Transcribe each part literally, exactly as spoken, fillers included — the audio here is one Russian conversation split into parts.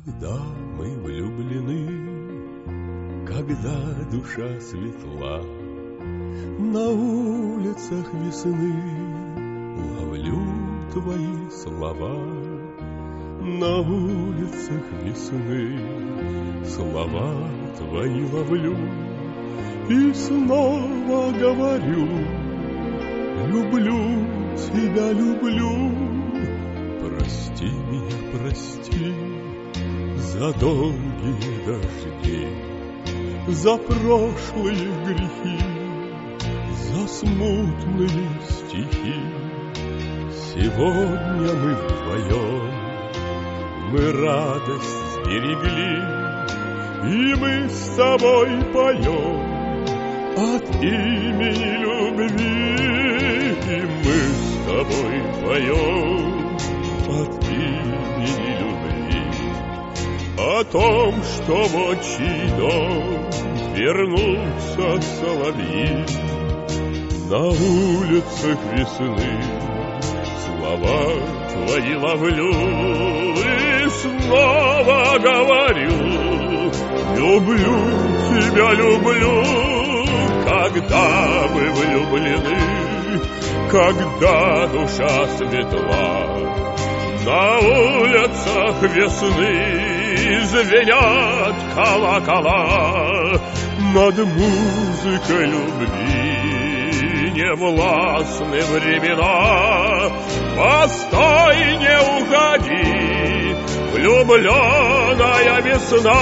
Когда мы влюблены, когда душа светла, на улицах весны ловлю твои слова. На улицах весны слова твои ловлю и снова говорю: люблю тебя, люблю. Прости меня, прости за долгие дожди, за прошлые грехи, за смутные стихи. Сегодня мы вдвоем, мы радость сберегли, и мы с тобой поем от имени любви. И мы с тобой поем от имени любви, о том, что в отчий дом вернутся соловьи. На улицах весны слова твои ловлю и снова говорю: люблю тебя, люблю. Когда мы влюблены, когда душа светла, на улицах весны звенят колокола. Над музыкой любви не властны времена. Постой, не уходи, влюбленная весна.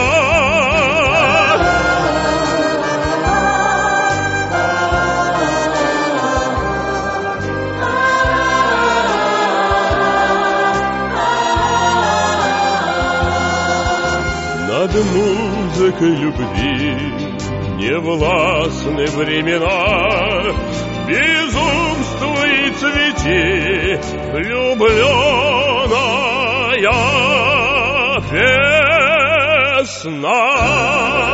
Над музыкой любви не властны времена. Безумствуй, цвети, влюбленная весна.